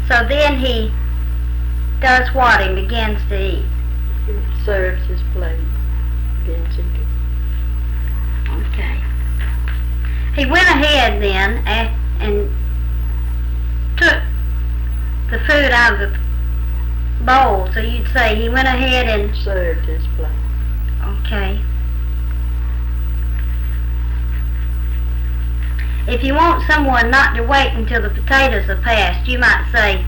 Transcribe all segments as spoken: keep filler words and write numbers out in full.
So then he does what? He begins to eat. He serves his plate. Begins to eat. Okay. He went ahead then and, and took the food out of the bowl. So you'd say he went ahead and served his plate. Okay. If you want someone not to wait until the potatoes are passed, you might say,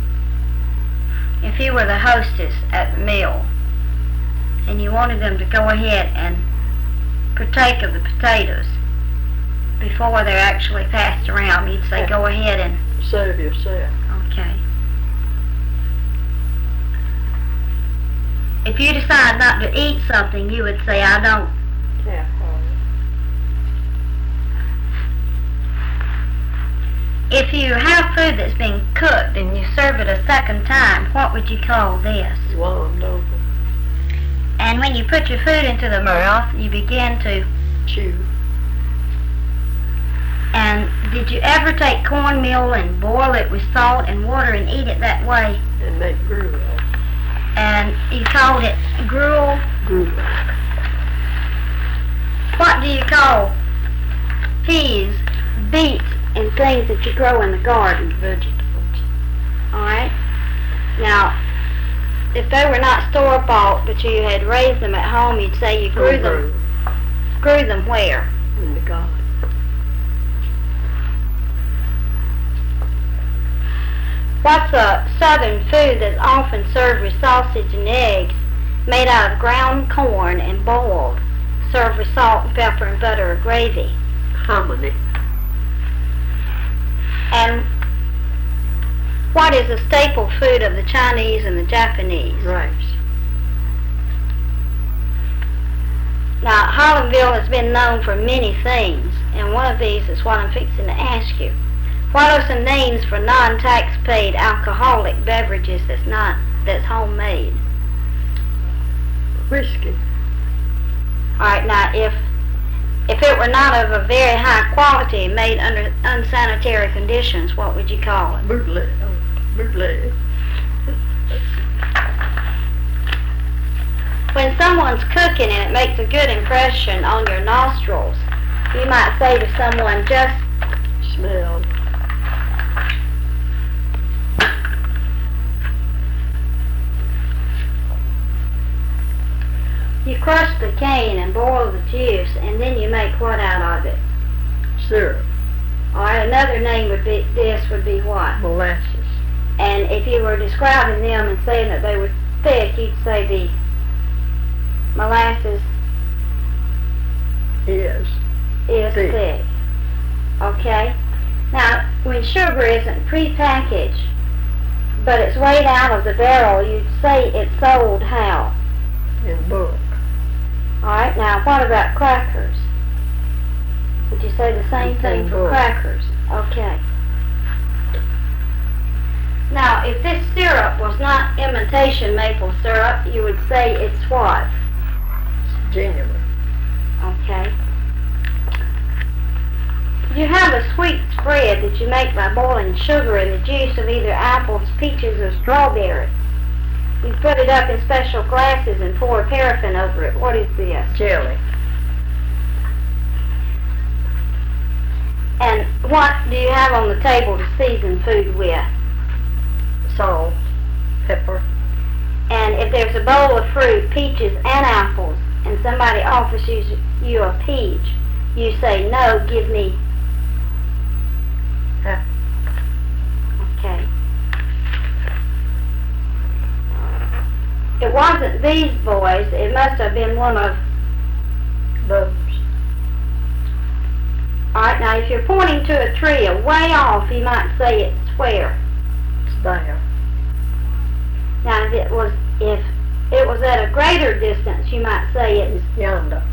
if you were the hostess at the meal and you wanted them to go ahead and partake of the potatoes before they're actually passed around, you'd say, go ahead and serve yourself. Okay. If you decide not to eat something, you would say, I don't. Yeah. If you have food that's been cooked and you serve it a second time, what would you call this? Warmed over. And when you put your food into the mouth, you begin to chew. And did you ever take cornmeal and boil it with salt and water and eat it that way? And make gruel. And you called it gruel? Gruel. What do you call peas, beets, and things that you grow in the garden? Vegetables. Alright. Now, if they were not store-bought, but you had raised them at home, you'd say you grew them. Grew them where? In the garden. What's a southern food that's often served with sausage and eggs, made out of ground corn and boiled, served with salt and pepper and butter or gravy? Hominy. And what is a staple food of the Chinese and the Japanese? Rice. Now, Hollandville has been known for many things, and one of these is what I'm fixing to ask you. What are some names for non-tax-paid alcoholic beverages that's not that's homemade? Whiskey. All right. Now, if if it were not of a very high quality, made under unsanitary conditions, what would you call it? Bootleg. Bootleg. When someone's cooking and it makes a good impression on your nostrils, you might say to someone, just smell. You crush the cane and boil the juice, and then you make what out of it? Syrup. All right, another name would be, this would be what? Molasses. And if you were describing them and saying that they were thick, you'd say the molasses is, is thick. thick. Okay? Now, when sugar isn't prepackaged, but it's weighed out of the barrel, you'd say it's sold how? In bulk. Alright, now what about crackers? Would you say the same thing for crackers? Okay. Now, if this syrup was not imitation maple syrup, you would say it's what? It's genuine. Okay. You have a sweet spread that you make by boiling sugar in the juice of either apples, peaches, or strawberries. You put it up in special glasses and pour paraffin over it. What is this? Jelly. And what do you have on the table to season food with? Salt, pepper. And if there's a bowl of fruit, peaches and apples, and somebody offers you, you a peach, you say, no, give me. Apple. Okay. It wasn't these boys. It must have been one of those. All right, now if you're pointing to a tree a way off, you might say it's where? It's there. Now if it was if it was at a greater distance, you might say it's yonder.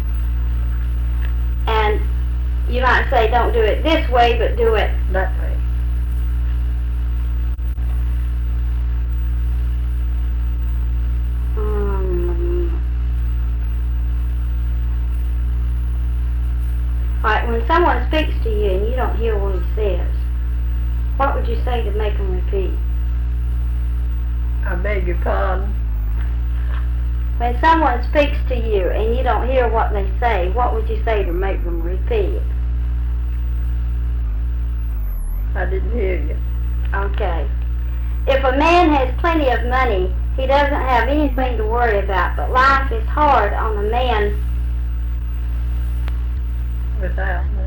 And you might say don't do it this way, but do it that way. Alright, when someone speaks to you and you don't hear what he says, what would you say to make them repeat? I beg your pardon. When someone speaks to you and you don't hear what they say, what would you say to make them repeat? I didn't hear you. Okay. If a man has plenty of money, he doesn't have anything to worry about, but life is hard on a man Without